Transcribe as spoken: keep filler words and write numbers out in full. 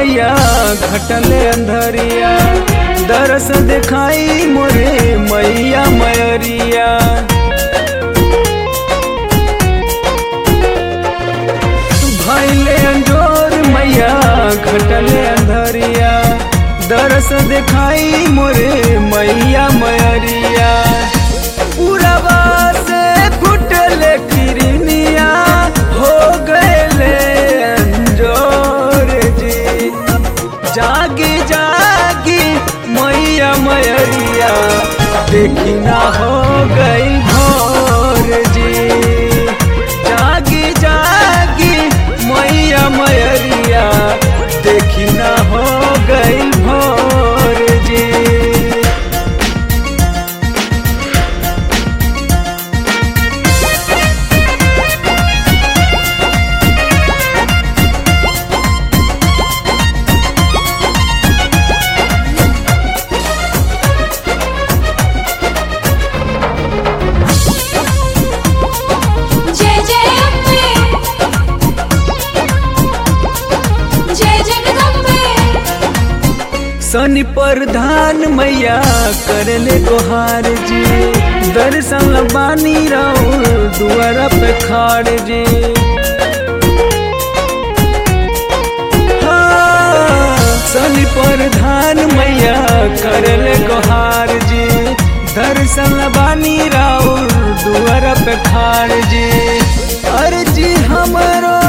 मैया घटले अंधरिया, दरस दिखाई मोरे मैया मयरिया। भैले अंजोर मैया घटले अंधरिया, दरस दिखाई मोरे मैया मयरिया। पूरबा से फुटले किरनिया, हो गए अंजोर जी। जागी जागी मैया मयरिया, देखी ना हो गई भोर जी। जागी जागी मैया मयरिया, देखी ना हो गई भोर जी। शनि प्रधान मैया करले गोहार जी, दर्शन बानी राउर दुआरा पे खाड़ जी। हाँ, शनि प्रधान मैया करले गोहार जी, दर्शन बानी राउर दुआरा पे खाड़ जी। अर्जी हमरो